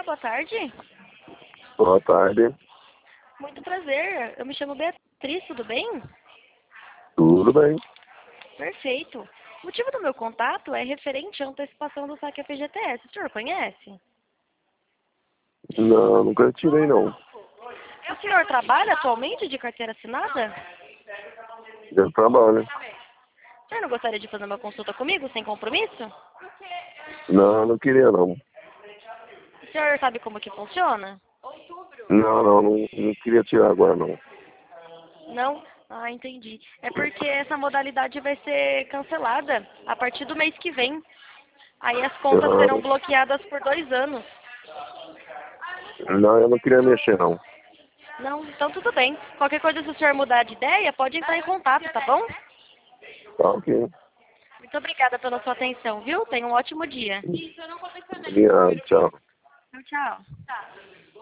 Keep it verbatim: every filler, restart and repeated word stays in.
boa tarde. Boa tarde. Muito prazer. Eu me chamo Beatriz, tudo bem? Tudo bem? Perfeito. O motivo do meu contato é referente à antecipação do saque F G T S. O senhor conhece? Não, nunca tirei não. O senhor trabalha atualmente de carteira assinada? Eu trabalho. O senhor não gostaria de fazer uma consulta comigo, sem compromisso? Não, não queria não. O senhor sabe como que funciona? Não, não, não, não queria tirar agora não. Não? Ah, entendi. É porque essa modalidade vai ser cancelada a partir do mês que vem. Aí as contas serão Não, bloqueadas por dois anos. não, eu não queria mexer não. Não, então tudo bem. Qualquer coisa, se o senhor mudar de ideia, pode entrar em contato, tá bom? Tá ok. Muito obrigada pela sua atenção, viu? Tenha um ótimo dia. Obrigado, tchau. Tchau, tchau.